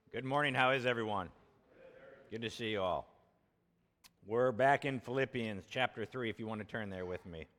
Good morning. How is everyone? Good to see you all. We're back in Philippians chapter 3, if you want to turn there with me.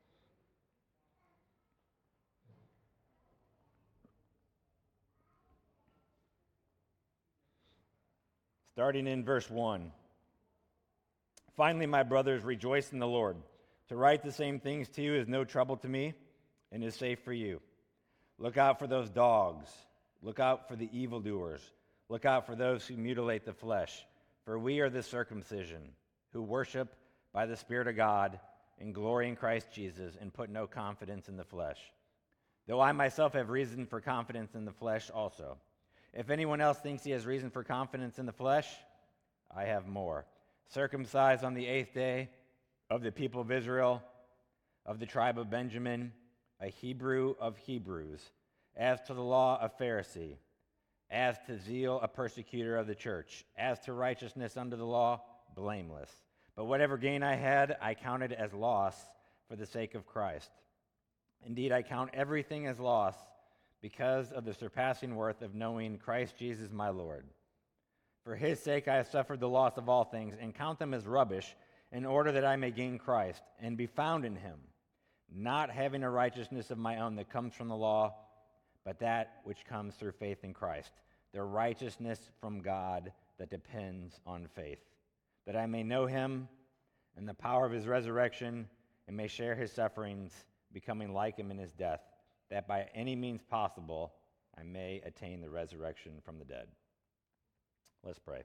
Starting in verse 1. Finally, my brothers, rejoice in the Lord. To write the same things to you is no trouble to me and is safe for you. Look out for those dogs. Look out for the evildoers. Look out for those who mutilate the flesh. For we are the circumcision, who worship by the Spirit of God and glory in Christ Jesus and put no confidence in the flesh. Though I myself have reason for confidence in the flesh also. If anyone else thinks he has reason for confidence in the flesh, I have more. Circumcised on the 8th day, of the people of Israel, of the tribe of Benjamin, a Hebrew of Hebrews, as to the law, a Pharisee, as to zeal, a persecutor of the church, as to righteousness under the law, blameless. But whatever gain I had, I counted as loss for the sake of Christ. Indeed, I count everything as loss because of the surpassing worth of knowing Christ Jesus my Lord. For his sake I have suffered the loss of all things, and count them as rubbish, in order that I may gain Christ, and be found in him, not having a righteousness of my own that comes from the law, but that which comes through faith in Christ, the righteousness from God that depends on faith, that I may know him and the power of his resurrection, and may share his sufferings, becoming like him in his death, that by any means possible I may attain the resurrection from the dead. Let's pray.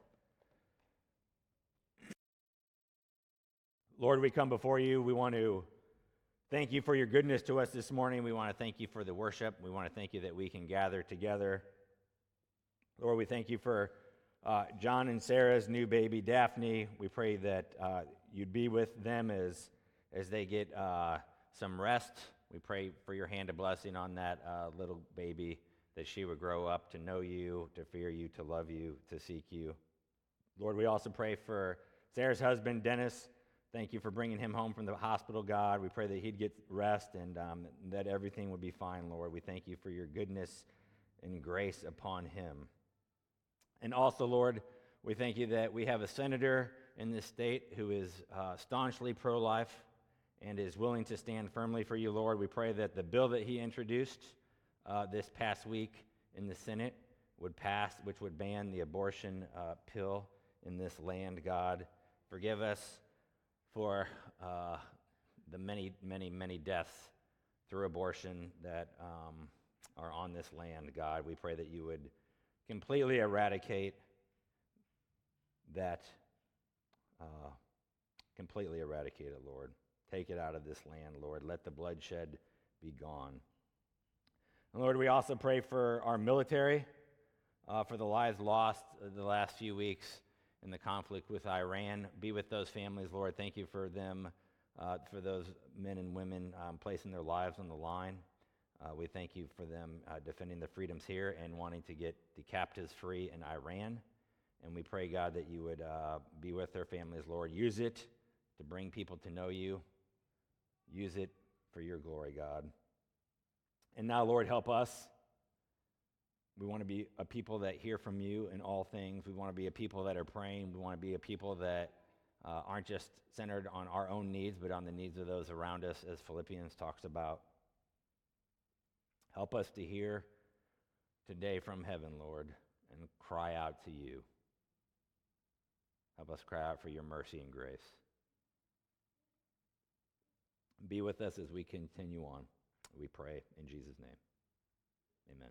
Lord, we come before you. We want to thank you for your goodness to us this morning. We want to thank you for the worship. We want to thank you that we can gather together. Lord, we thank you for John and Sarah's new baby, Daphne. We pray that you'd be with them as they get some rest. We pray for your hand of blessing on that little baby, that she would grow up to know you, to fear you, to love you, to seek you. Lord, we also pray for Sarah's husband, Dennis. Thank you for bringing him home from the hospital, God. We pray that he'd get rest and that everything would be fine, Lord. We thank you for your goodness and grace upon him. And also, Lord, we thank you that we have a senator in this state who is staunchly pro-life and is willing to stand firmly for you, Lord. We pray that the bill that he introduced this past week in the Senate would pass, which would ban the abortion pill in this land, God. Forgive us for the many, many, many deaths through abortion that are on this land, God. We pray that you would completely eradicate that, completely eradicate it, Lord. Take it out of this land, Lord. Let the bloodshed be gone. And Lord, we also pray for our military, for the lives lost the last few weeks in the conflict with Iran. Be with those families, Lord. Thank you for them, for those men and women placing their lives on the line. We thank you for them defending the freedoms here and wanting to get the captives free in Iran. And we pray, God, that you would be with their families, Lord. Use it to bring people to know you. Use it for your glory, God. And now, Lord, help us. We want to be a people that hear from you in all things. We want to be a people that are praying. We want to be a people that aren't just centered on our own needs, but on the needs of those around us, as Philippians talks about. Help us to hear today from heaven, Lord, and cry out to you. Help us cry out for your mercy and grace. Be with us as we continue on. We pray in Jesus' name. Amen.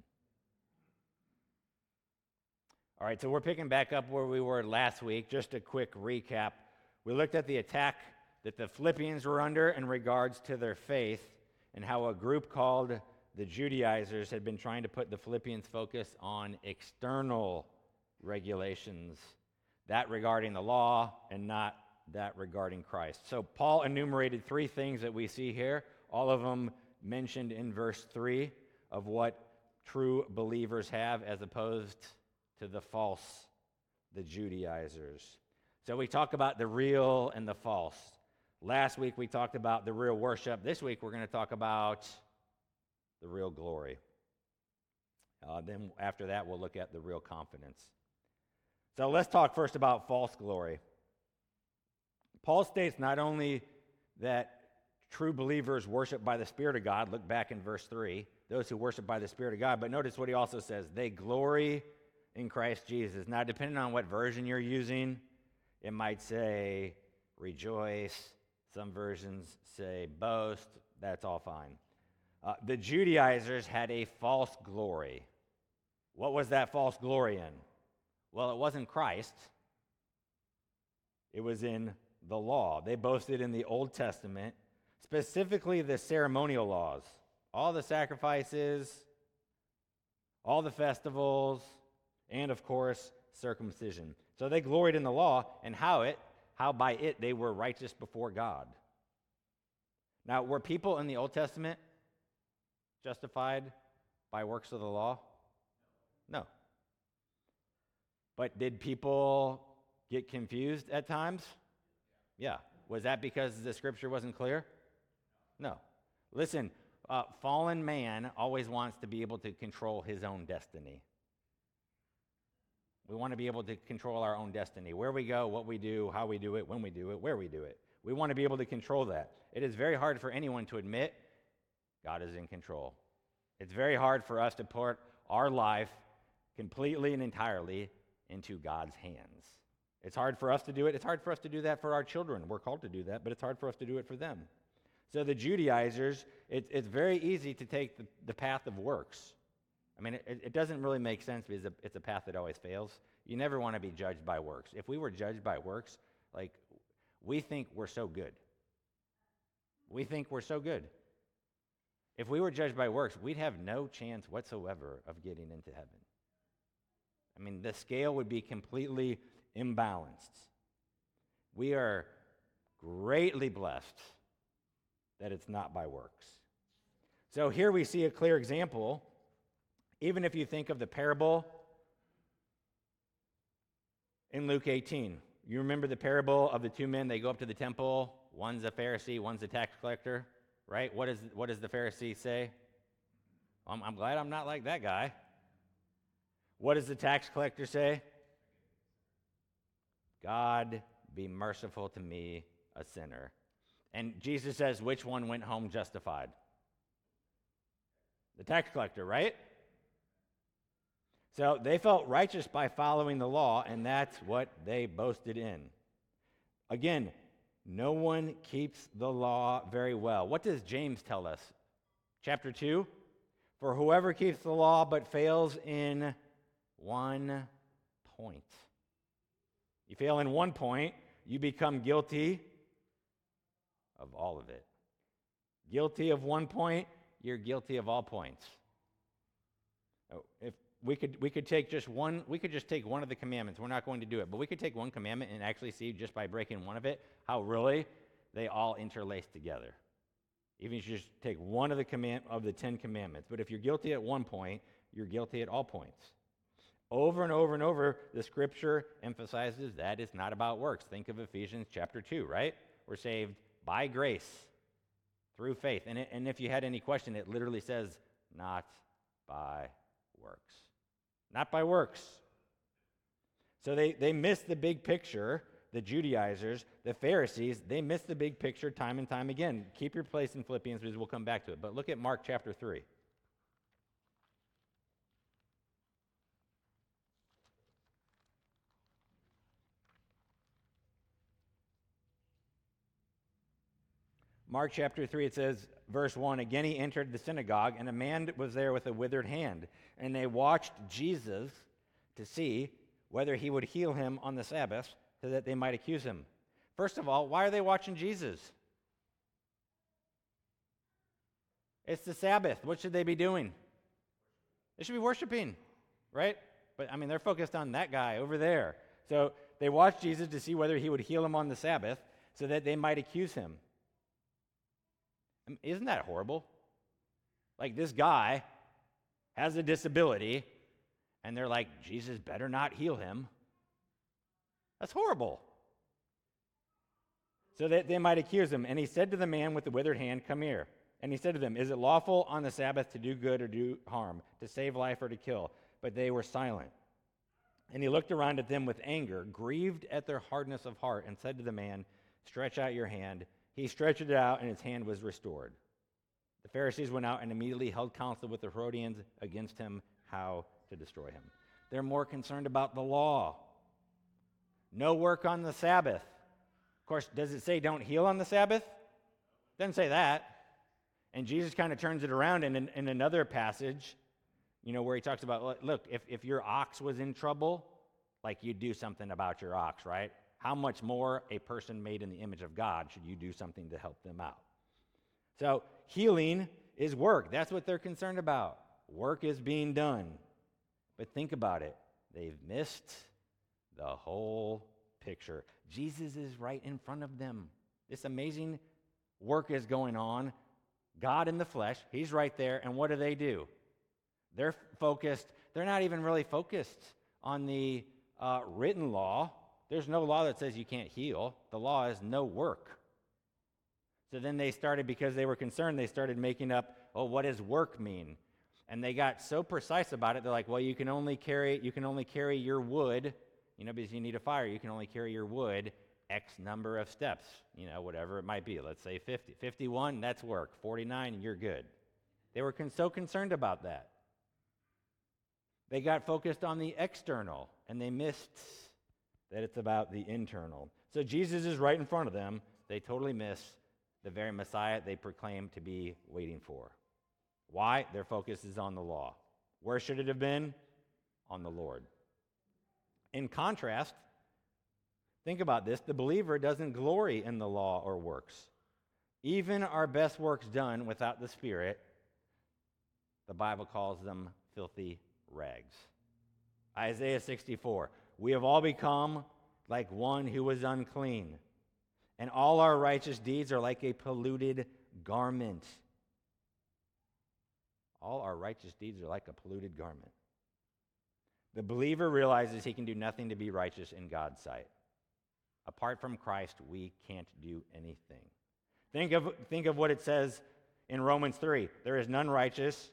All right, so we're picking back up where we were last week. Just a quick recap. We looked at the attack that the Philippians were under in regards to their faith and how a group called the Judaizers had been trying to put the Philippians' focus on external regulations, that regarding the law and not that regarding Christ. So Paul enumerated 3 things that we see here, all of them mentioned in verse 3 of what true believers have as opposed to the false, the Judaizers. So we talk about the real and the false. Last week we talked about the real worship. This week we're going to talk about the real glory. Then after that we'll look at the real confidence. So let's talk first about false glory. Paul states not only that true believers worship by the Spirit of God, look back in verse 3, those who worship by the Spirit of God, but notice what he also says, they glory in Christ Jesus. Now, depending on what version you're using, it might say rejoice. Some versions say boast. That's all fine. The Judaizers had a false glory. What was that false glory in? Well, it wasn't Christ. It was in the law. They boasted in the Old Testament, specifically the ceremonial laws. All the sacrifices, all the festivals, and of course, circumcision. So they gloried in the law and how by it they were righteous before God. Now, were people in the Old Testament justified by works of the law? No. But did people get confused at times? Yeah. Was that because the scripture wasn't clear? No. Listen, fallen man always wants to be able to control his own destiny. We want to be able to control our own destiny. Where we go, what we do, how we do it, when we do it, where we do it. We want to be able to control that. It is very hard for anyone to admit God is in control. It's very hard for us to put our life completely and entirely into God's hands. It's hard for us to do it. It's hard for us to do that for our children. We're called to do that, but it's hard for us to do it for them. So the Judaizers, it's very easy to take the path of works. I mean, it doesn't really make sense because it's a path that always fails. You never want to be judged by works. If we were judged by works, like, we think we're so good. We think we're so good. If we were judged by works, we'd have no chance whatsoever of getting into heaven. I mean, the scale would be completely imbalanced. We are greatly blessed that it's not by works. So here we see a clear example. Even if you think of the parable in Luke 18. You remember the parable of the two men? They go up to the temple. One's a Pharisee, one's a tax collector, right? What does the Pharisee say? I'm glad I'm not like that guy. What does the tax collector say? God, be merciful to me, a sinner. And Jesus says, which one went home justified? The tax collector, right? So they felt righteous by following the law, and that's what they boasted in. Again, no one keeps the law very well. What does James tell us? Chapter 2, for whoever keeps the law but fails in one point. You fail in one point, you become guilty of all of it. Guilty of one point, you're guilty of all points. If we could take just one, we could just take one of the commandments. We're not going to do it, but we could take one commandment and actually see just by breaking one of it how really they all interlace together. Even if you just take one of the 10 commandments. But if you're guilty at one point, you're guilty at all points. Over and over and over, the scripture emphasizes that it's not about works. Think of Ephesians chapter 2, right? We're saved by grace through faith. And if you had any question, it literally says, not by works. Not by works. So they missed the big picture, the Judaizers, the Pharisees, they missed the big picture time and time again. Keep your place in Philippians because we'll come back to it. But look at Mark chapter 3. Mark chapter 3, it says, verse 1, again he entered the synagogue, and a man was there with a withered hand. And they watched Jesus to see whether he would heal him on the Sabbath so that they might accuse him. First of all, why are they watching Jesus? It's the Sabbath. What should they be doing? They should be worshiping, right? But, I mean, they're focused on that guy over there. So they watched Jesus to see whether he would heal him on the Sabbath so that they might accuse him. Isn't that horrible? Like, this guy has a disability, and they're like, Jesus better not heal him. That's horrible. So that they might accuse him. And he said to the man with the withered hand, come here. And he said to them, is it lawful on the Sabbath to do good or do harm, to save life or to kill? But they were silent. And he looked around at them with anger, grieved at their hardness of heart, and said to the man, "Stretch out your hand." He stretched it out, and his hand was restored. The Pharisees went out and immediately held counsel with the Herodians against him, how to destroy him. They're more concerned about the law. No work on the Sabbath. Of course, does it say don't heal on the Sabbath? Doesn't say that. And Jesus kind of turns it around in another passage, where he talks about, look, if your ox was in trouble, like you'd do something about your ox, right? How much more a person made in the image of God should you do something to help them out? So healing is work. That's what they're concerned about. Work is being done. But think about it. They've missed the whole picture. Jesus is right in front of them. This amazing work is going on. God in the flesh, he's right there. And what do? They're focused. They're not even really focused on the written law. There's no law that says you can't heal. The law is no work. So then they started, because they were concerned, they started making up, what does work mean? And they got so precise about it, they're like, well, you can only carry your wood, because you need a fire, you can only carry your wood X number of steps, whatever it might be. Let's say 50. 51, that's work. 49, you're good. They were so concerned about that. They got focused on the external, and they missed that it's about the internal. So Jesus is right in front of them. They totally miss the very Messiah they proclaim to be waiting for. Why? Their focus is on the law. Where should it have been? On the Lord. In contrast, think about this. The believer doesn't glory in the law or works. Even our best works done without the Spirit, the Bible calls them filthy rags. Isaiah 64, we have all become like one who was unclean, and all our righteous deeds are like a polluted garment. All our righteous deeds are like a polluted garment. The believer realizes he can do nothing to be righteous in God's sight. Apart from Christ, we can't do anything. Think of what it says in Romans 3. There is none righteous.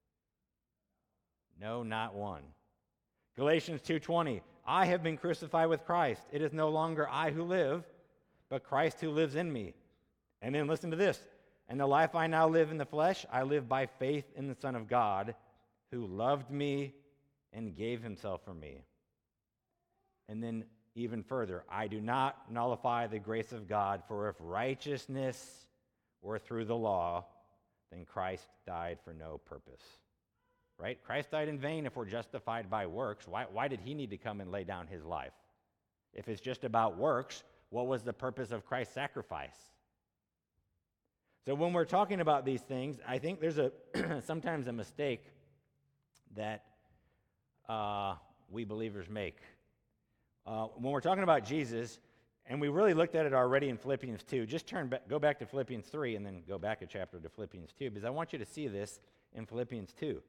No, not one. Galatians 2:20. I have been crucified with Christ. It is no longer I who live, but Christ who lives in me. And then listen to this. And the life I now live in the flesh, I live by faith in the Son of God, who loved me and gave himself for me. And then even further, I do not nullify the grace of God, for if righteousness were through the law, then Christ died for no purpose. Right? Christ died in vain if we're justified by works. Why did he need to come and lay down his life? If it's just about works, what was the purpose of Christ's sacrifice? So when we're talking about these things, I think there's sometimes a mistake that we believers make. When we're talking about Jesus, and we really looked at it already in Philippians 2, just go back to Philippians 3 and then go back a chapter to Philippians 2, because I want you to see this in Philippians 2.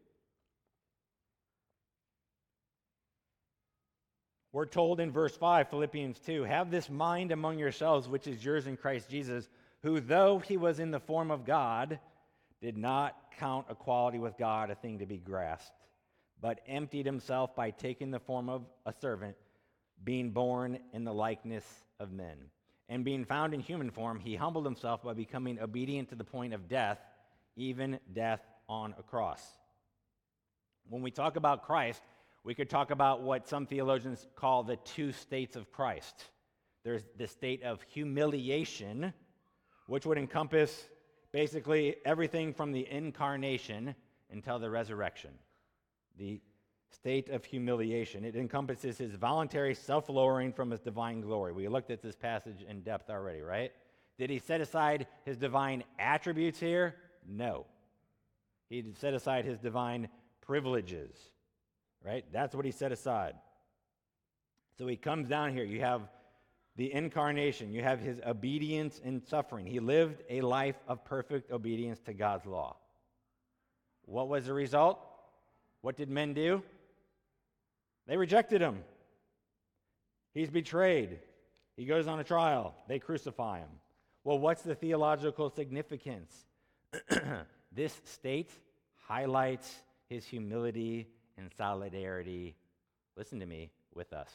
We're told in verse 5, Philippians 2, have this mind among yourselves, which is yours in Christ Jesus, who, though he was in the form of God, did not count equality with God a thing to be grasped, but emptied himself by taking the form of a servant, being born in the likeness of men. And being found in human form, he humbled himself by becoming obedient to the point of death, even death on a cross. When we talk about Christ, we could talk about what some theologians call the two states of Christ. There's the state of humiliation, which would encompass basically everything from the incarnation until the resurrection. The state of humiliation. It encompasses his voluntary self-lowering from his divine glory. We looked at this passage in depth already, right? Did he set aside his divine attributes here? No. He set aside his divine privileges, right? That's what he set aside. So he comes down here. You have the incarnation. You have his obedience and suffering. He lived a life of perfect obedience to God's law. What was the result? What did men do? They rejected him. He's betrayed. He goes on a trial. They crucify him. Well, what's the theological significance? This state highlights his humility and solidarity, listen to me, with us.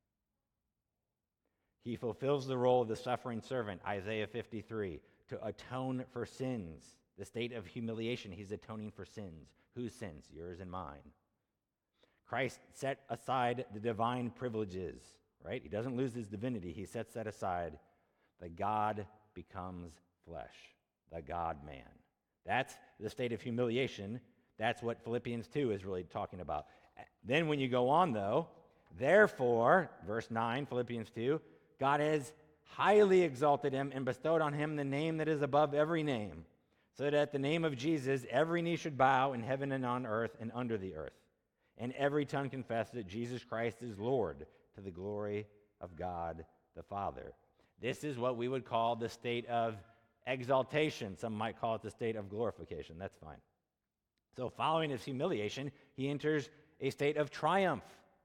He fulfills the role of the suffering servant, Isaiah 53, to atone for sins. The state of humiliation, he's atoning for sins. Whose sins? Yours and mine. Christ set aside the divine privileges, right? He doesn't lose his divinity. He sets that aside. The God becomes flesh, the God-man. That's the state of humiliation. That's what Philippians 2 is really talking about. Then when you go on, though, therefore, verse 9, Philippians 2, God has highly exalted him and bestowed on him the name that is above every name, so that at the name of Jesus every knee should bow in heaven and on earth and under the earth, and every tongue confess that Jesus Christ is Lord, to the glory of God the Father. This is what we would call the state of exaltation. Some might call it the state of glorification. That's fine. So following his humiliation, he enters a state of triumph.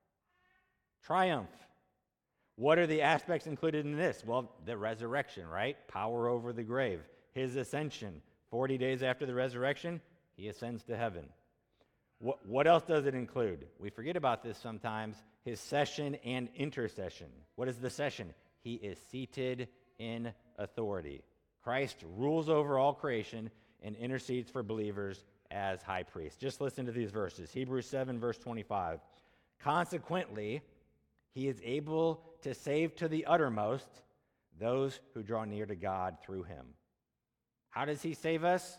Triumph. What are the aspects included in this? Well, the resurrection, right? Power over the grave. His ascension. 40 days after the resurrection, he ascends to heaven. What else does it include? We forget about this sometimes. His session and intercession. What is the session? He is seated in authority. Christ rules over all creation and intercedes for believers as high priest. Just listen to these verses. Hebrews 7, verse 25. Consequently, he is able to save to the uttermost those who draw near to God through him. How does he save us?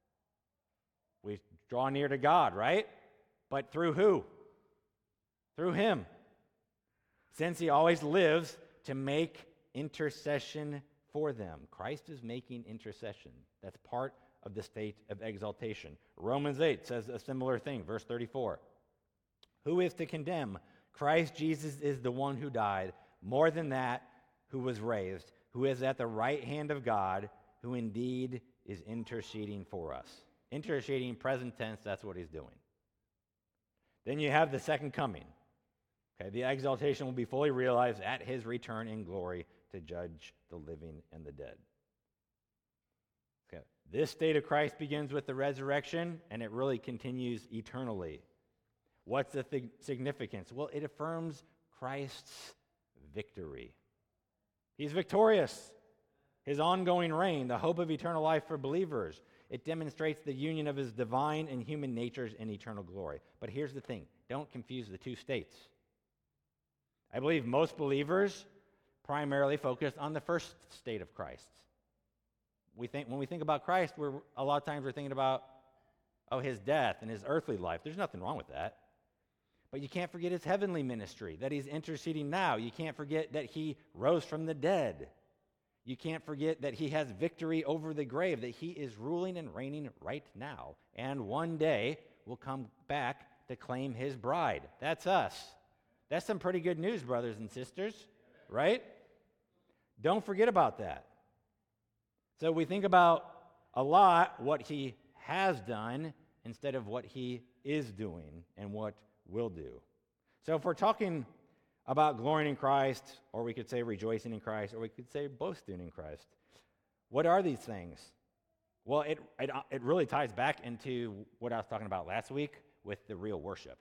We draw near to God, right? But through who? Through him. Since he always lives to make intercession for them. Christ is making intercession. That's part of the state of exaltation. Romans 8 says a similar thing, verse 34. Who is to condemn? Christ Jesus is the one who died, more than that, who was raised, who is at the right hand of God, who indeed is interceding for us. Interceding, present tense, that's what he's doing. Then you have the second coming. Okay, the exaltation will be fully realized at his return in glory to judge the living and the dead. Okay, this state of Christ begins with the resurrection, and it really continues eternally. What's the significance? Well, it affirms Christ's victory. He's victorious. His ongoing reign, the hope of eternal life for believers. It demonstrates the union of his divine and human natures in eternal glory. But here's the thing. Don't confuse the two states. I believe most believers primarily focus on the first state of Christ. When we think about Christ, a lot of times we're thinking about, his death and his earthly life. There's nothing wrong with that. But you can't forget his heavenly ministry, that he's interceding now. You can't forget that he rose from the dead. You can't forget that he has victory over the grave, that he is ruling and reigning right now. And one day will come back to claim his bride. That's us. That's some pretty good news, brothers and sisters, right? Don't forget about that. So we think about a lot what he has done instead of what he is doing and what will do. So if we're talking about glorying in Christ, or we could say rejoicing in Christ, or we could say boasting in Christ, what are these things? Well, it really ties back into what I was talking about last week with the real worship.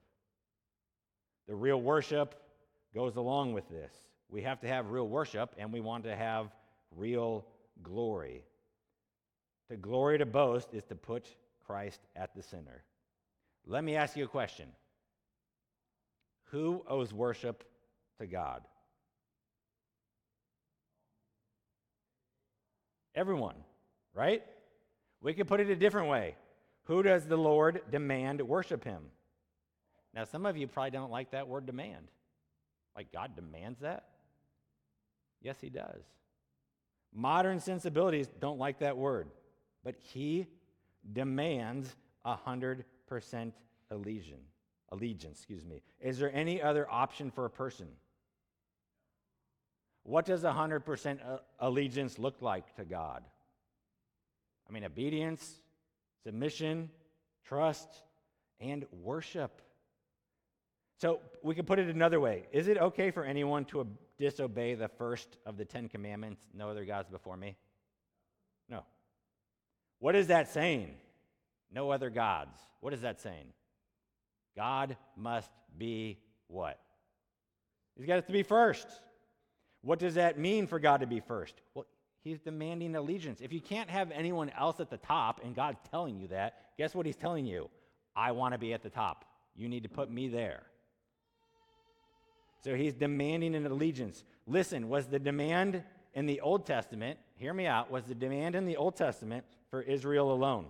The real worship goes along with this. We have to have real worship, and we want to have real glory. To glory, to boast, is to put Christ at the center. Let me ask you a question. Who owes worship to God? Everyone, right? We could put it a different way. Who does the Lord demand worship him? Now, some of you probably don't like that word demand. Like God demands that? Yes, he does. Modern sensibilities don't like that word, but he demands 100% allegiance. Is there any other option for a person? What does 100% allegiance look like to God? Obedience, submission, trust, and worship. So we can put it another way. Is it okay for anyone to disobey the first of the 10 commandments, no other gods before me? No. What is that saying? No other gods. What is that saying? God must be what? He's got to be first. What does that mean for God to be first? Well, he's demanding allegiance. If you can't have anyone else at the top and God's telling you that, guess what he's telling you? I want to be at the top. You need to put me there. So he's demanding an allegiance. Listen, was the demand in the Old Testament, hear me out, was the demand in the Old Testament for Israel alone?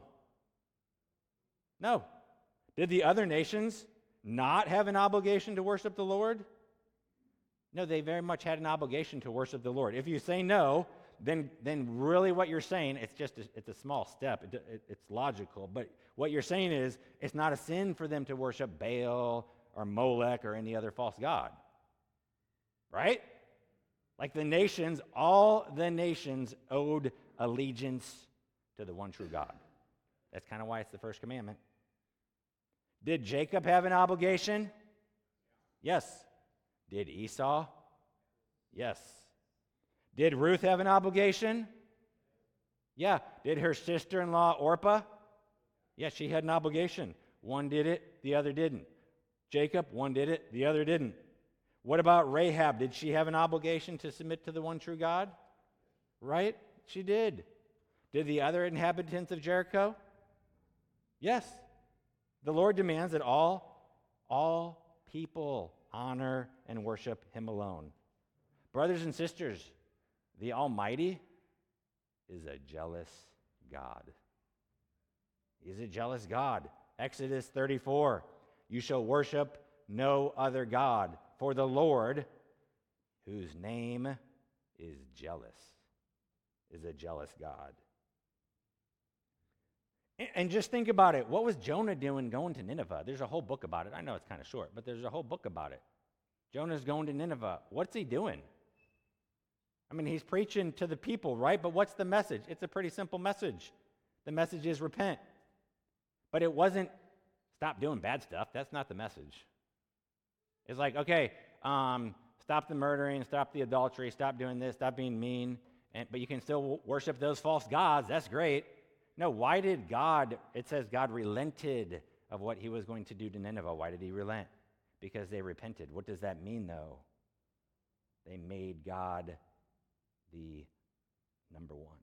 No. Did the other nations not have an obligation to worship the Lord? No, they very much had an obligation to worship the Lord. If you say no, then really what you're saying, it's a small step. It's logical. But what you're saying is it's not a sin for them to worship Baal or Molech or any other false god. Right? Like the nations, all the nations owed allegiance to the one true God. That's kind of why it's the first commandment. Did Jacob have an obligation? Yes. Did Esau? Yes. Did Ruth have an obligation? Yeah. Did her sister-in-law Orpah? Yes, she had an obligation. One did it, the other didn't. Jacob, one did it, the other didn't. What about Rahab? Did she have an obligation to submit to the one true God? Right? She did. Did the other inhabitants of Jericho? Yes. The Lord demands that all people honor and worship him alone. Brothers and sisters, the Almighty is a jealous God. He's a jealous God. Exodus 34, you shall worship no other God, for the Lord, whose name is jealous, is a jealous God. And just think about it. What was Jonah doing going to Nineveh? There's a whole book about it. I know it's kind of short, but there's a whole book about it. Jonah's going to Nineveh. What's he doing? I mean, he's preaching to the people, right? But what's the message? It's a pretty simple message. The message is repent. But it wasn't stop doing bad stuff. That's not the message. It's like, okay, stop the murdering, stop the adultery, stop doing this, stop being mean, but you can still worship those false gods. That's great. No, why did God, it says God relented of what he was going to do to Nineveh. Why did he relent? Because they repented. What does that mean, though? They made God the number one.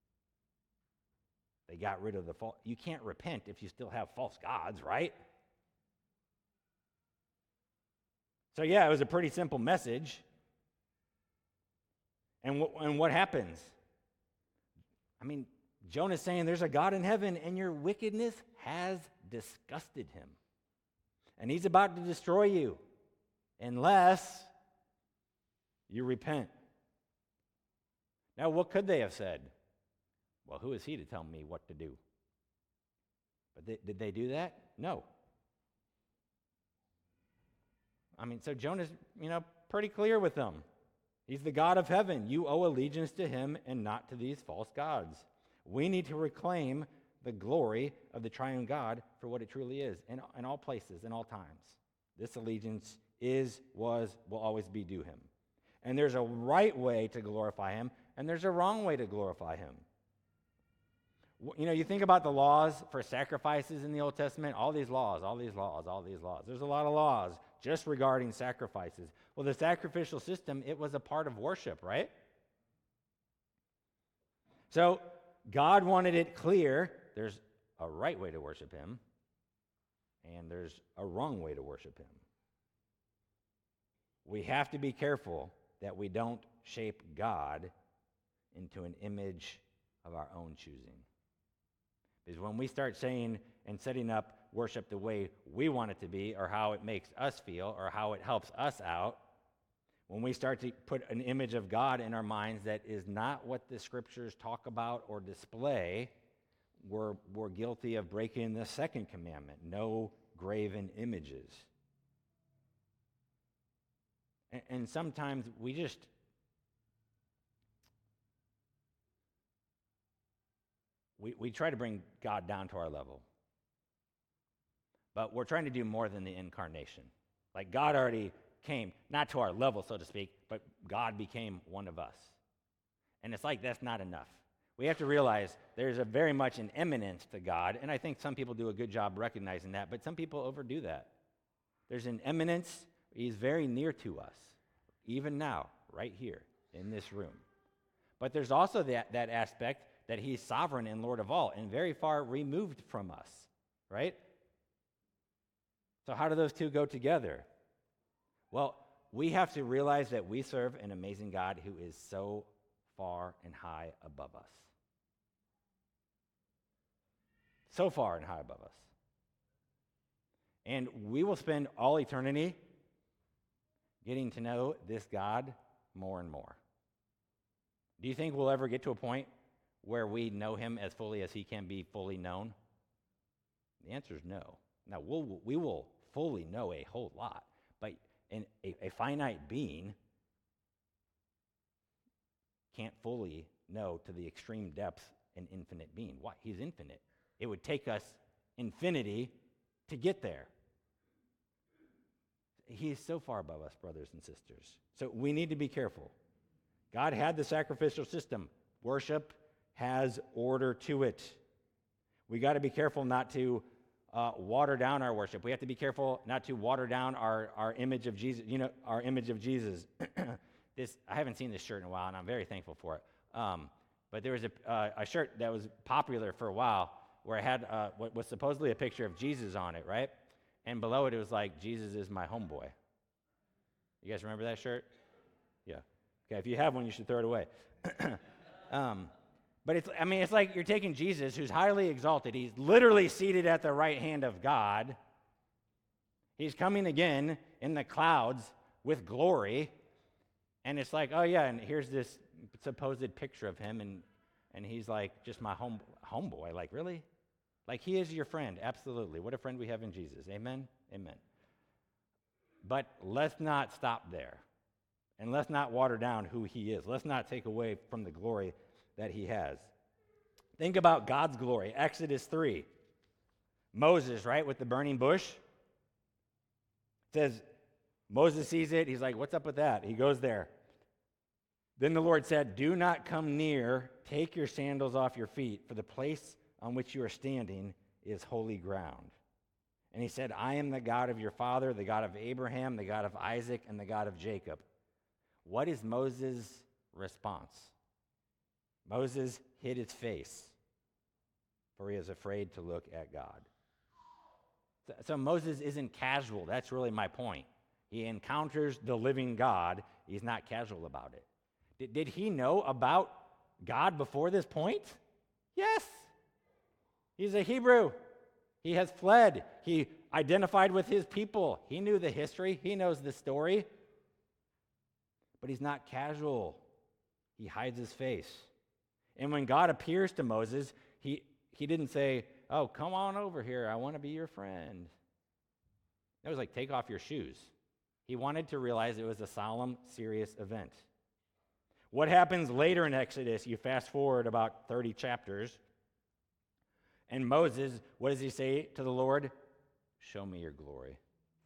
They got rid of the false. You can't repent if you still have false gods, right? So yeah, it was a pretty simple message. And what happens? I mean, Jonah's saying there's a God in heaven and your wickedness has disgusted him. And he's about to destroy you unless you repent. Now, what could they have said? Well, who is he to tell me what to do? But did they do that? No. I mean, so Jonah's, pretty clear with them. He's the God of heaven. You owe allegiance to him and not to these false gods. We need to reclaim the glory of the triune God for what it truly is in all places, in all times. This allegiance will always be due him. And there's a right way to glorify him, and there's a wrong way to glorify him. You think about the laws for sacrifices in the Old Testament, all these laws. There's a lot of laws just regarding sacrifices. Well, the sacrificial system, it was a part of worship, right? So God wanted it clear there's a right way to worship him, and there's a wrong way to worship him. We have to be careful that we don't shape God into an image of our own choosing. Because when we start saying and setting up worship the way we want it to be, or how it makes us feel, or how it helps us out, when we start to put an image of God in our minds that is not what the scriptures talk about or display, we're guilty of breaking the second commandment, no graven images. And sometimes we try to bring God down to our level. But we're trying to do more than the incarnation. Like God already came, not to our level, so to speak, but God became one of us. And it's like that's not enough. We have to realize there's a very much an immanence to God, and I think some people do a good job recognizing that, but some people overdo that. There's an immanence. He's very near to us. even now, right here in this room. But there's also that aspect that he's sovereign and Lord of all and very far removed from us, right? So how do those two go together? Well, we have to realize that we serve an amazing God who is so far and high above us. So far and high above us. And we will spend all eternity getting to know this God more and more. Do you think we'll ever get to a point where we know him as fully as he can be fully known? The answer is no. Now, we will fully know a whole lot, but a finite being can't fully know to the extreme depths an infinite being. Why? He's infinite. It would take us infinity to get there. He is so far above us, brothers and sisters. So we need to be careful. God had the sacrificial system. Worship has order to it. We got to be careful not to water down our worship. We have to be careful not to water down our image of Jesus. You know, our image of Jesus. I haven't seen this shirt in a while, and I'm very thankful for it. But there was a shirt that was popular for a while where it had what was supposedly a picture of Jesus on it, right? And below it was like, Jesus is my homeboy. You guys remember that shirt? Yeah. Okay, if you have one, you should throw it away. But it's like you're taking Jesus, who's highly exalted. He's literally seated at the right hand of God. He's coming again in the clouds with glory. And it's like, oh yeah, and here's this supposed picture of him, and he's like, just my homeboy. Like, really? Like, he is your friend, absolutely. What a friend we have in Jesus. Amen? Amen. But let's not stop there. And let's not water down who he is. Let's not take away from the glory that he has. Think about God's glory. Exodus 3. Moses, right, with the burning bush. It says, Moses sees it. He's like, what's up with that? He goes there. Then the Lord said, do not come near. Take your sandals off your feet, for the place on which you are standing is holy ground. And he said, I am the God of your father, the God of Abraham, the God of Isaac, and the God of Jacob. What is Moses' response? Moses hid his face, for he is afraid to look at God. So Moses isn't casual. That's really my point. He encounters the living God. He's not casual about it. Did he know about God before this point? Yes. He's a Hebrew. He has fled. He identified with his people. He knew the history. He knows the story. But he's not casual. He hides his face. And when God appears to Moses, he didn't say, oh, come on over here. I want to be your friend. It was like, take off your shoes. He wanted to realize it was a solemn, serious event. What happens later in Exodus? You fast forward about 30 chapters. And Moses, what does he say to the Lord? Show me your glory.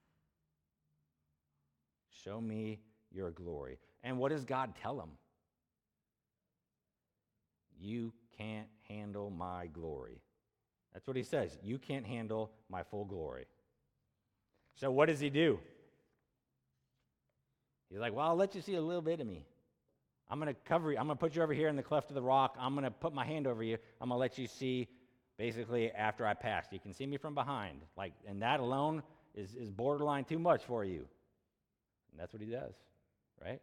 Show me your glory. And what does God tell him? You can't handle my glory. That's what he says. You can't handle my full glory. So what does he do? He's like, well, I'll let you see a little bit of me. I'm going to cover you. I'm going to put you over here in the cleft of the rock. I'm going to put my hand over you. I'm going to let you see basically after I pass. You can see me from behind. And that alone is borderline too much for you. And that's what he does, right?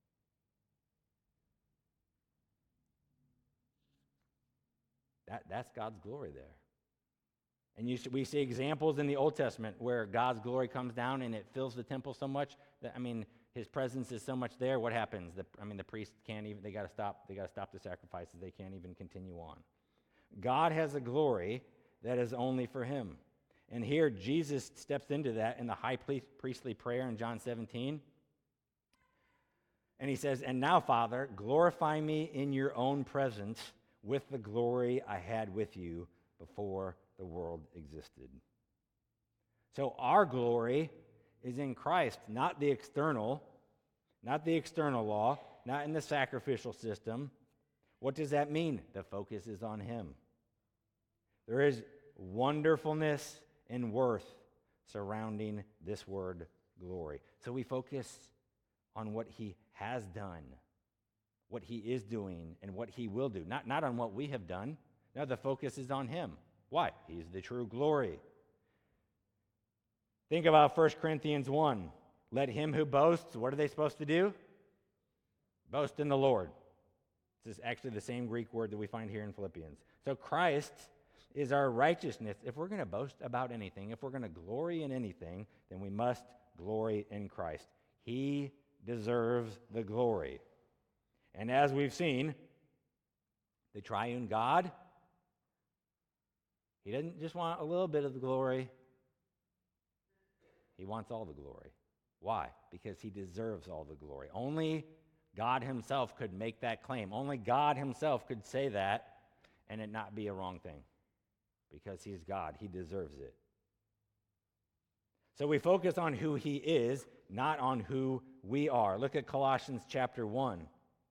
That's God's glory there. And we see examples in the Old Testament where God's glory comes down and it fills the temple so much that, his presence is so much there. What happens? The priests can't even, they got to stop the sacrifices. They can't even continue on. God has a glory that is only for him. And here Jesus steps into that in the high priestly prayer in John 17. And he says, and now, Father, glorify me in your own presence with the glory I had with you before the world existed. So our glory is in Christ, not the external law, not in the sacrificial system. What does that mean? The focus is on him. There is wonderfulness and worth surrounding this word glory. So we focus on what he has done, what he is doing, and what he will do. Not on what we have done. No, the focus is on him. Why? He's the true glory. Think about 1 Corinthians 1. Let him who boasts, what are they supposed to do? Boast in the Lord. This is actually the same Greek word that we find here in Philippians. So Christ is our righteousness. If we're going to boast about anything, if we're going to glory in anything, then we must glory in Christ. He deserves the glory. And as we've seen, the triune God, he doesn't just want a little bit of the glory. He wants all the glory. Why? Because he deserves all the glory. Only God himself could make that claim. Only God himself could say that and it not be a wrong thing. Because he's God. He deserves it. So we focus on who he is, not on who we are. Look at Colossians chapter 1.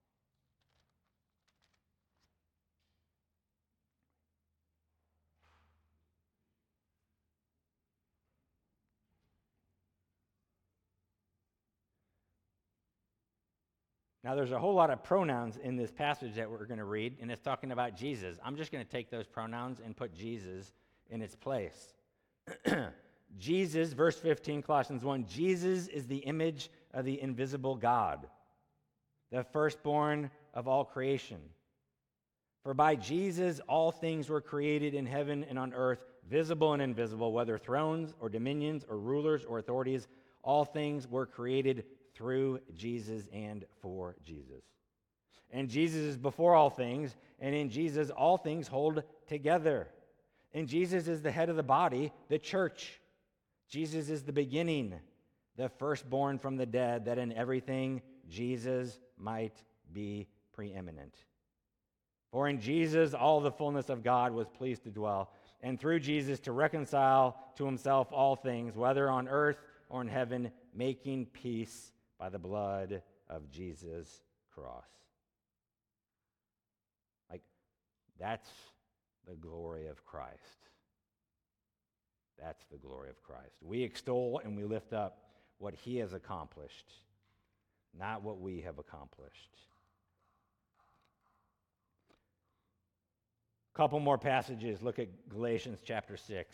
Now, there's a whole lot of pronouns in this passage that we're going to read, and it's talking about Jesus. I'm just going to take those pronouns and put Jesus in its place. Jesus, verse 15, Colossians 1, Jesus is the image of the invisible God, the firstborn of all creation. For by Jesus all things were created in heaven and on earth, visible and invisible, whether thrones or dominions or rulers or authorities, all things were created through Jesus and for Jesus. And Jesus is before all things, and in Jesus all things hold together. And Jesus is the head of the body, the church. Jesus is the beginning, the firstborn from the dead, that in everything Jesus might be preeminent. For in Jesus all the fullness of God was pleased to dwell, and through Jesus to reconcile to himself all things, whether on earth or in heaven, making peace by the blood of Jesus' cross. That's the glory of Christ. That's the glory of Christ. We extol and we lift up what he has accomplished, not what we have accomplished. A couple more passages. Look at Galatians chapter 6.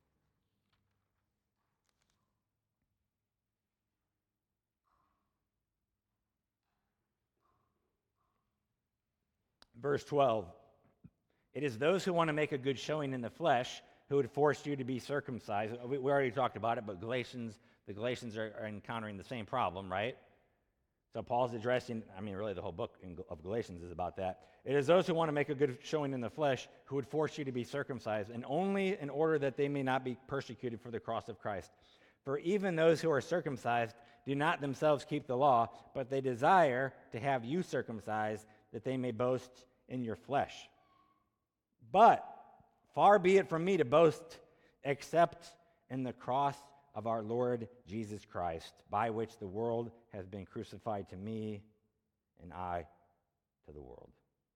Verse 12. It is those who want to make a good showing in the flesh who would force you to be circumcised. We already talked about it, but the Galatians are encountering the same problem, right? So Paul's addressing, really the whole book of Galatians is about that. It is those who want to make a good showing in the flesh who would force you to be circumcised, and only in order that they may not be persecuted for the cross of Christ. For even those who are circumcised do not themselves keep the law, but they desire to have you circumcised, that they may boast in your flesh. But far be it from me to boast except in the cross of our Lord Jesus Christ, by which the world has been crucified to me and I to the world.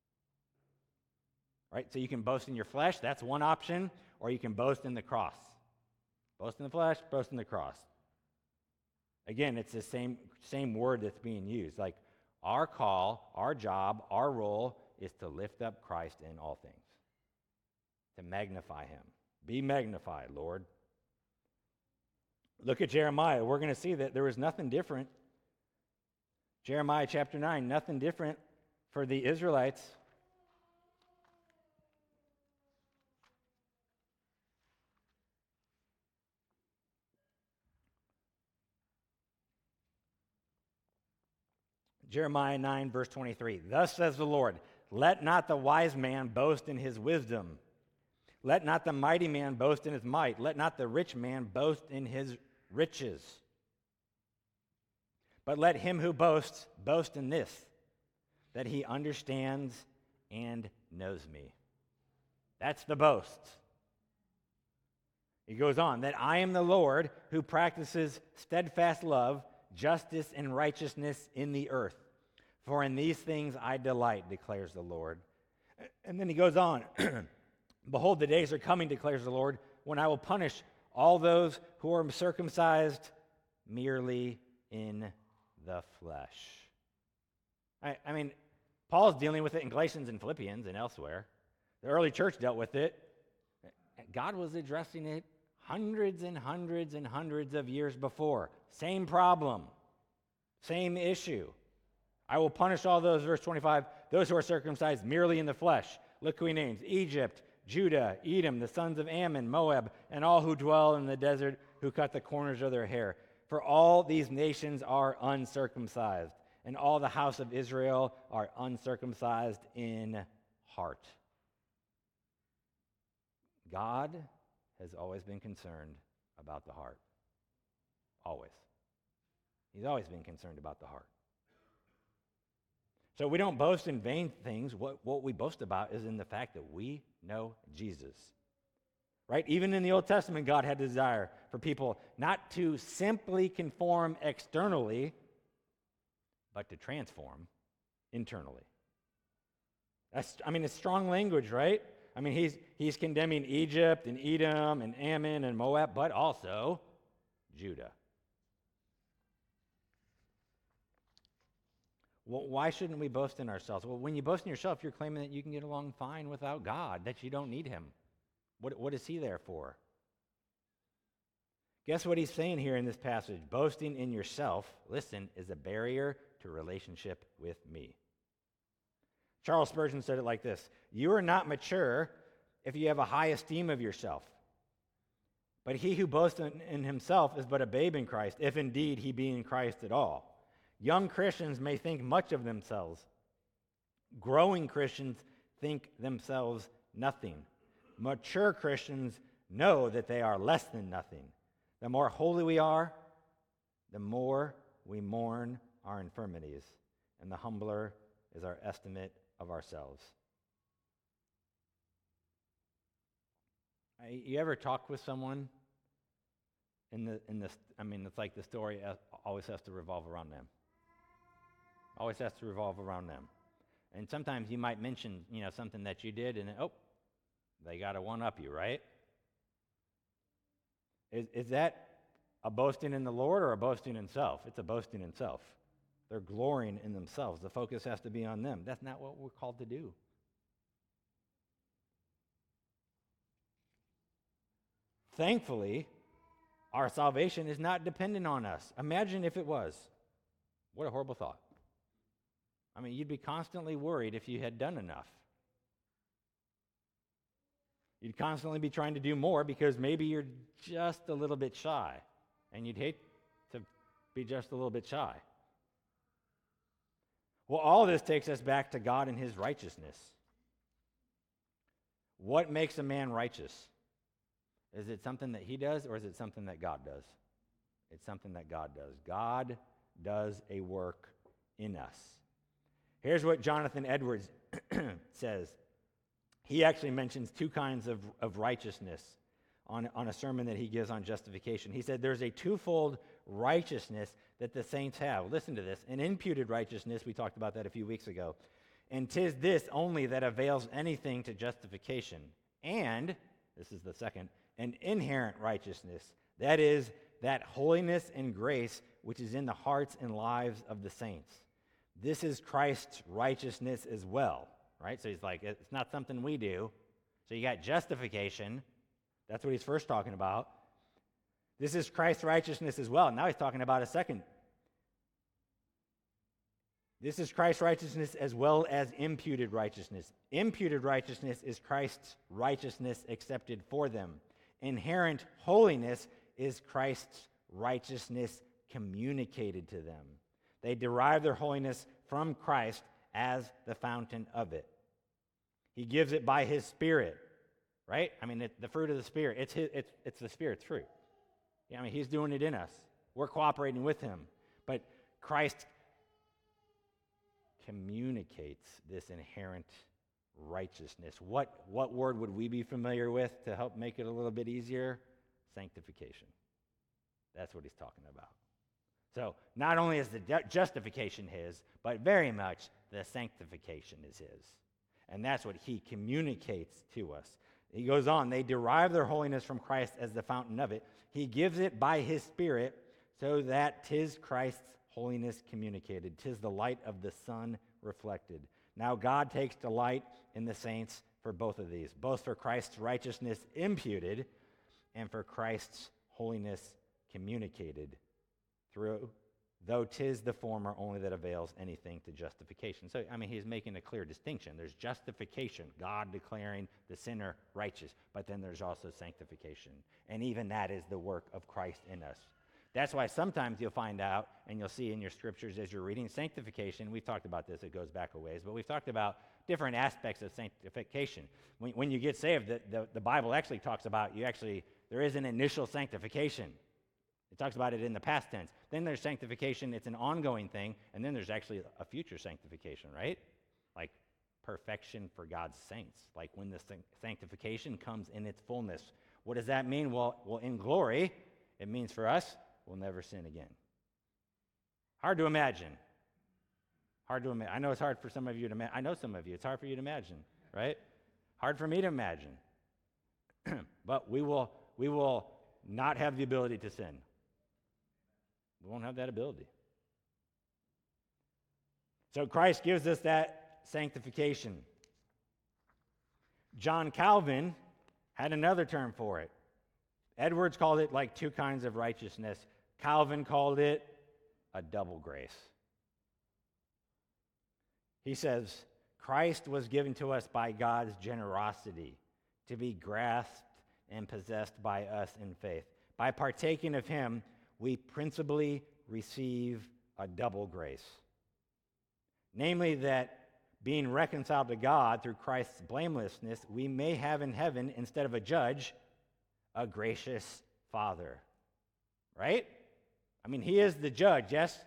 Right? So you can boast in your flesh, that's one option, or you can boast in the cross. Boast in the flesh, boast in the cross. Again, it's the same word that's being used. Like our call, our job, our role is to lift up Christ in all things. To magnify him. Be magnified, Lord. Look at Jeremiah. We're going to see that there was nothing different. Jeremiah chapter 9, nothing different for the Israelites. Jeremiah 9, verse 23. Thus says the Lord, let not the wise man boast in his wisdom. Let not the mighty man boast in his might. Let not the rich man boast in his riches. But let him who boasts boast in this, that he understands and knows me. That's the boast. He goes on, that I am the Lord who practices steadfast love, justice, and righteousness in the earth. For in these things I delight, declares the Lord. And then he goes on, behold, the days are coming, declares the Lord, when I will punish all those who are circumcised merely in the flesh. I mean, Paul's dealing with it in Galatians and Philippians and elsewhere. The early church dealt with it. God was addressing it hundreds and hundreds and hundreds of years before. Same problem, same issue. I will punish all those, verse 25, those who are circumcised merely in the flesh. Look who he names: Egypt, Judah, Edom, the sons of Ammon, Moab, and all who dwell in the desert, who cut the corners of their hair. For all these nations are uncircumcised, and all the house of Israel are uncircumcised in heart. God has always been concerned about the heart. Always. He's always been concerned about the heart. So we don't boast in vain things. What we boast about is in the fact that we know Jesus. Right? Even in the Old Testament, God had a desire for people not to simply conform externally, but to transform internally. It's strong language, right? I mean, he's condemning Egypt and Edom and Ammon and Moab, but also Judah. Well, why shouldn't we boast in ourselves? Well, when you boast in yourself, you're claiming that you can get along fine without God, that you don't need him. What is he there for? Guess what he's saying here in this passage? Boasting in yourself, listen, is a barrier to relationship with me. Charles Spurgeon said it like this: you are not mature if you have a high esteem of yourself. But he who boasts in himself is but a babe in Christ, if indeed he be in Christ at all. Young Christians may think much of themselves. Growing Christians think themselves nothing. Mature Christians know that they are less than nothing. The more holy we are, the more we mourn our infirmities, and the humbler is our estimate of ourselves. You ever talk with someone it's like the story always has to revolve around them. Always has to revolve around them. And sometimes you might mention, something that you did, and they got to one-up you, right? Is that a boasting in the Lord or a boasting in self? It's a boasting in self. They're glorying in themselves. The focus has to be on them. That's not what we're called to do. Thankfully, our salvation is not dependent on us. Imagine if it was. What a horrible thought. You'd be constantly worried if you had done enough. You'd constantly be trying to do more because maybe you're just a little bit shy, and you'd hate to be just a little bit shy. Well, all of this takes us back to God and his righteousness. What makes a man righteous? Is it something that he does, or is it something that God does? It's something that God does. God does a work in us. Here's what Jonathan Edwards says. He actually mentions two kinds of righteousness on a sermon that he gives on justification. He said there's a twofold righteousness that the saints have. Listen to this. An imputed righteousness, we talked about that a few weeks ago. And 'tis this only that avails anything to justification. And, this is the second, an inherent righteousness. That is, that holiness and grace which is in the hearts and lives of the saints. This is Christ's righteousness as well, right? So he's like, it's not something we do. So you got justification. That's what he's first talking about. This is Christ's righteousness as well. Now he's talking about a second. This is Christ's righteousness as well as imputed righteousness. Imputed righteousness is Christ's righteousness accepted for them. Inherent holiness is Christ's righteousness communicated to them. They derive their holiness from Christ as the fountain of it. He gives it by his Spirit, right? The fruit of the Spirit. It's the Spirit's fruit. He's doing it in us. We're cooperating with him. But Christ communicates this inherent righteousness. What word would we be familiar with to help make it a little bit easier? Sanctification. That's what he's talking about. So not only is the justification his, but very much the sanctification is his. And that's what he communicates to us. He goes on, they derive their holiness from Christ as the fountain of it. He gives it by his Spirit so that 'tis Christ's holiness communicated. 'Tis the light of the sun reflected. Now God takes delight in the saints for both of these, both for Christ's righteousness imputed and for Christ's holiness communicated through, though 'tis the former only that avails anything to justification. So, he's making a clear distinction. There's justification, God declaring the sinner righteous, but then there's also sanctification. And even that is the work of Christ in us. That's why sometimes you'll find out, and you'll see in your scriptures as you're reading sanctification, we've talked about this, it goes back a ways, but we've talked about different aspects of sanctification. When you get saved, the Bible actually talks about there is an initial sanctification. It talks about it in the past tense. Then there's sanctification, it's an ongoing thing, and then there's actually a future sanctification, right? Like perfection for God's saints, like when the sanctification comes in its fullness. What does that mean? Well, in glory, it means for us, we'll never sin again. Hard to imagine. I know it's hard for some of you to imagine. I know some of you, it's hard for you to imagine, right? Hard for me to imagine. But we will not have the ability to sin. We won't have that ability. So Christ gives us that sanctification. John Calvin had another term for it. Edwards called it like two kinds of righteousness. Calvin called it a double grace. He says, Christ was given to us by God's generosity to be grasped and possessed by us in faith. By partaking of him, we principally receive a double grace. Namely, that being reconciled to God through Christ's blamelessness, we may have in heaven, instead of a judge, a gracious Father. Right? He is the judge, yes?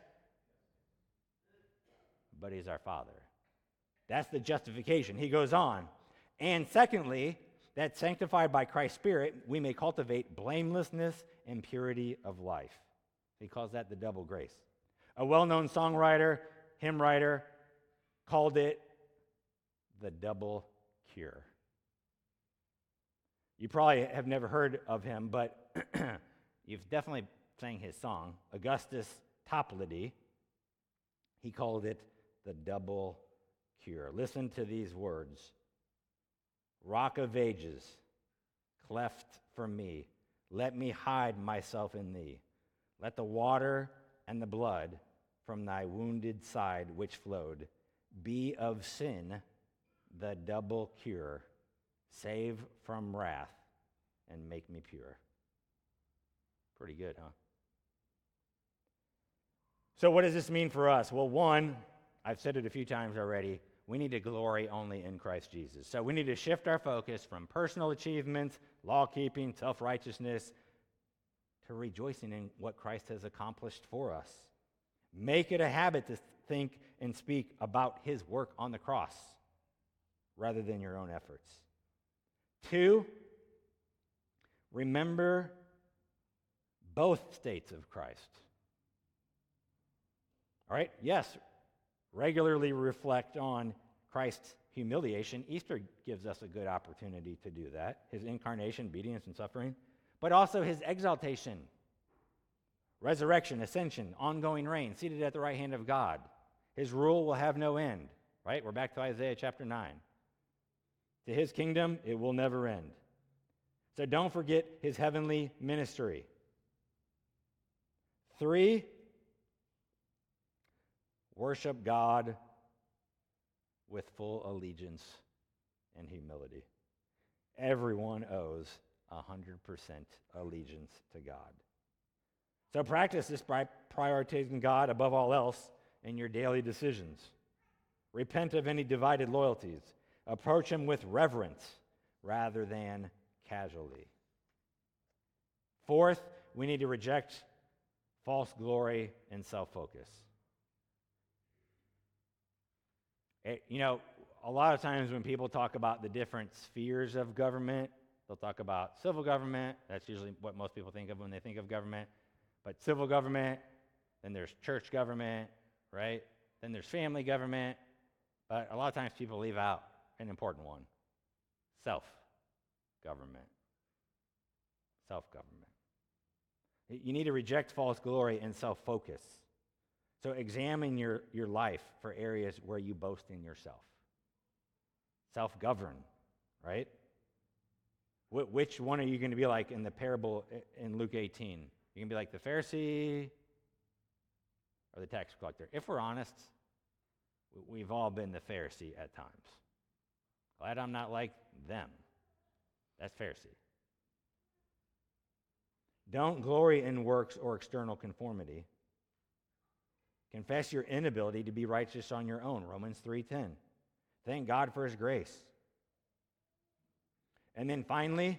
But he's our Father. That's the justification. He goes on. And secondly, that sanctified by Christ's Spirit, we may cultivate blamelessness and purity of life. He calls that the double grace. A well-known songwriter, hymn writer, called it the double cure. You probably have never heard of him, but you've definitely sang his song. Augustus Toplady, he called it the double cure. Listen to these words. Rock of ages, cleft for me, let me hide myself in thee. Let the water and the blood from thy wounded side which flowed be of sin the double cure. Save from wrath and make me pure. Pretty good, huh? So what does this mean for us? Well, one, I've said it a few times already, we need to glory only in Christ Jesus. So we need to shift our focus from personal achievements, law-keeping, self-righteousness, to rejoicing in what Christ has accomplished for us. Make it a habit to think and speak about his work on the cross rather than your own efforts. 2, remember both states of Christ. All right? Yes, regularly reflect on Christ's humiliation. Easter gives us a good opportunity to do that. His incarnation, obedience, and suffering. But also his exaltation, resurrection, ascension, ongoing reign, seated at the right hand of God. His rule will have no end. Right? We're back to Isaiah chapter 9. To his kingdom, it will never end. So don't forget his heavenly ministry. 3, worship God with full allegiance and humility. Everyone owes 100% allegiance to God. So practice this by prioritizing God above all else in your daily decisions. Repent of any divided loyalties. Approach him with reverence rather than casually. 4th, we need to reject false glory and self-focus. A lot of times when people talk about the different spheres of government, they'll talk about civil government. That's usually what most people think of when they think of government. But civil government, then there's church government, right? Then there's family government. But a lot of times people leave out an important one. Self-government. Self-government. You need to reject false glory and self-focus. So examine your life for areas where you boast in yourself. Self-govern, right? Which one are you going to be like in the parable in Luke 18? You're going to be like the Pharisee or the tax collector? If we're honest, we've all been the Pharisee at times. Glad I'm not like them. That's Pharisee. Don't glory in works or external conformity. Confess your inability to be righteous on your own. Romans 3:10. Thank God for his grace. And then finally,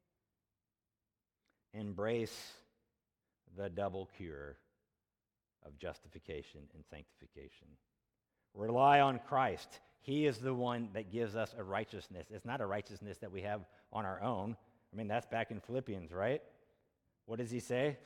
embrace the double cure of justification and sanctification. Rely on Christ. He is the one that gives us a righteousness. It's not a righteousness that we have on our own. I mean, that's back in Philippians, right? What does he say?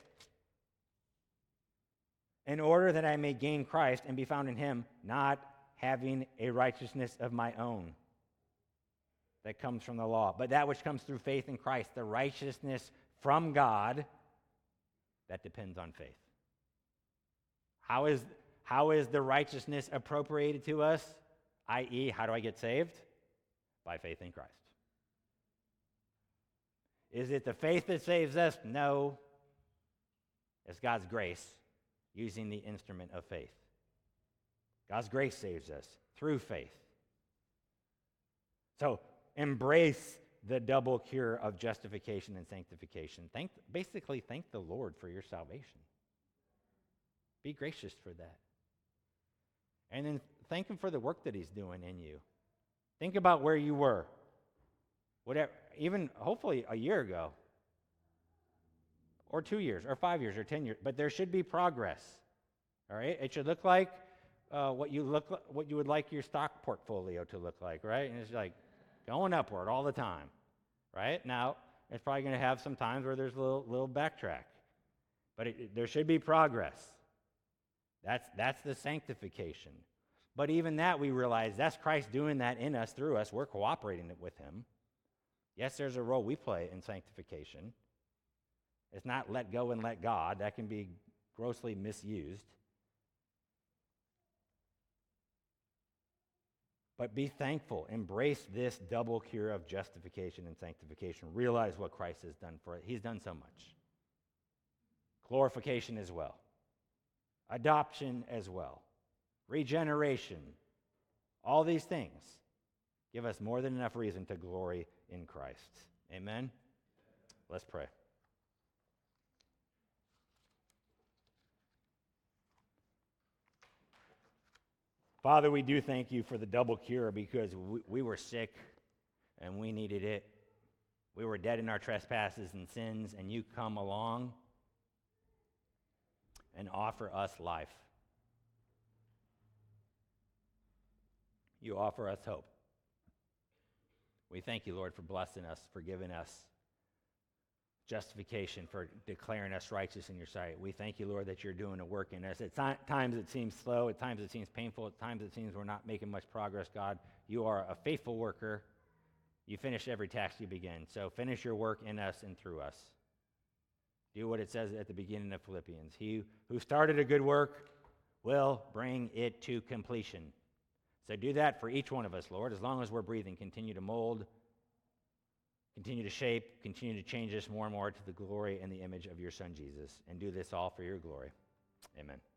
In order that I may gain Christ and be found in him, not having a righteousness of my own that comes from the law, but that which comes through faith in Christ, the righteousness from God that depends on faith. How is the righteousness appropriated to us? I.e., how do I get saved? By faith in Christ. Is it the faith that saves us? No. It's God's grace using the instrument of faith. God's grace saves us through faith. So embrace the double cure of justification and sanctification. Basically, thank the Lord for your salvation. Be gracious for that. And then thank him for the work that he's doing in you. Think about where you were. Whatever, even hopefully a year ago, or 2 years, or 5 years, or 10 years. But there should be progress. All right? It should look like what you would like your stock portfolio to look like, right? And it's like going upward all the time, right? Now, it's probably going to have some times where there's a little backtrack. But there should be progress. That's the sanctification. But even that, we realize that's Christ doing that in us, through us. We're cooperating with him. Yes, there's a role we play in sanctification. It's not let go and let God. That can be grossly misused. But be thankful. Embrace this double cure of justification and sanctification. Realize what Christ has done for it. He's done so much. Glorification as well. Adoption as well. Regeneration. All these things give us more than enough reason to glory in Christ. Amen? Let's pray. Father, we do thank you for the double cure, because we were sick and we needed it. We were dead in our trespasses and sins, and you come along and offer us life. You offer us hope. We thank you, Lord, for blessing us, for giving us justification, for declaring us righteous in your sight. We thank you, Lord, that you're doing a work in us. At times it seems slow, at times it seems painful, at times it seems we're not making much progress, God. You are a faithful worker. You finish every task you begin. So finish your work in us and through us. Do what it says at the beginning of Philippians. He who started a good work will bring it to completion. So do that for each one of us, Lord. As long as we're breathing, continue to mold, continue to shape, continue to change us more and more to the glory and the image of your Son, Jesus. And do this all for your glory. Amen.